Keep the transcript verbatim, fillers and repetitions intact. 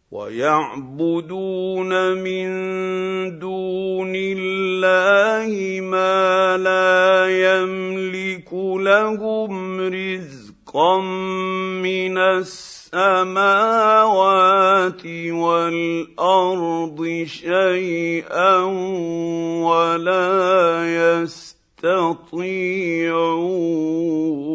ويعبدون من دون الله ما لا يملك لهم رزقا من السماوات والارض شيئا ولا يستطيعون